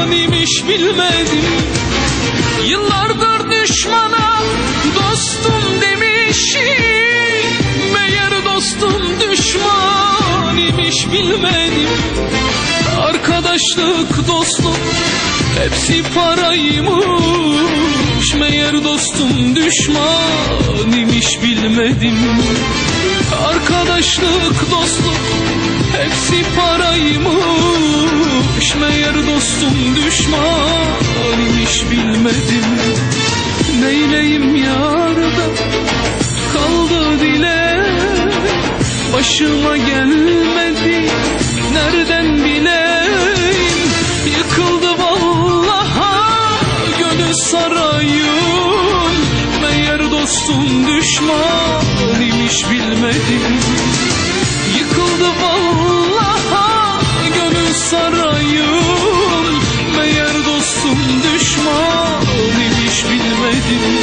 imiş bilmedim. Yıllardır düşmana dostum demişim, meğer dostum düşman imiş bilmedim. Arkadaşlık, dostluk hepsi paraymış, meğer dostum düşman imiş bilmedim. Arkadaşlık, dostluk hepsi paraymış, meğer dostum düşman imiş bilmedim. Neyleyim yarda kaldı dile, başıma gelmedi nereden bileyim. Yıkıldı vallaha gönül sarayım, meğer dostum düşman imiş bilmedim. Yıkıldı vallaha gönül sarayım, meğer dostum düşman imiş bilmedim.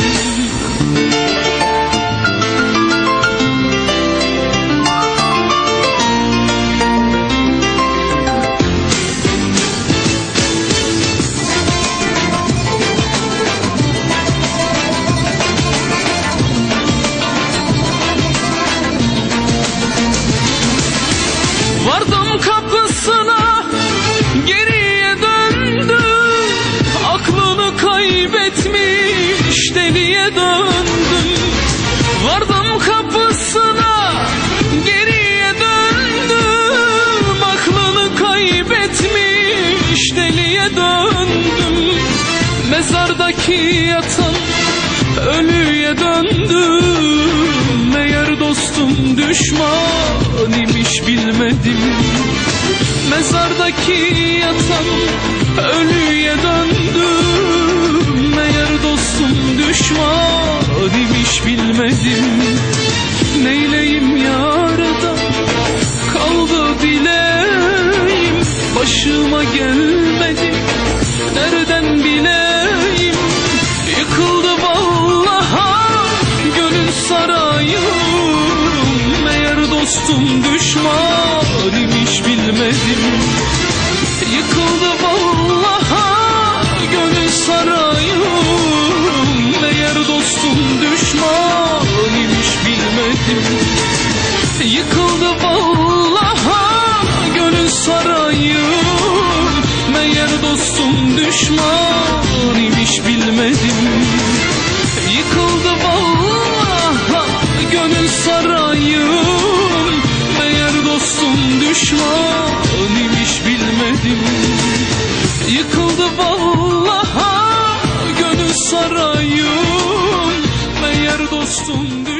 Vardım kapısına, geriye döndü, aklını kaybetmiş deliye döndüm. Vardım kapısına, geriye döndüm, aklını kaybetmiş deliye döndüm. Mezardaki yatan ölüye döndüm, meğer dostum düşman imiş bilmedim. Mezardaki yatan ölüye döndüm, meğer dostum düşman imiş bilmedim. Neyleyim yarda kaldı dileğim, başıma gelmedi nereden bileyim. Yıkıldı vallaha gönül sarayım, meğer dostum düşman imiş bilmedim. Yıkıldı vallaha gönül sarayım, meğer dostum düşman imiş bilmedim. Yıkıldı vallaha gönül sarayım, meğer dostum düşman imiş bilmedim. Yıkıldı vallaha gönül sarayım, meğer dostum düşman imiş bilmedim. Yıkıldı vallaha gönül sarayım, meğer dostum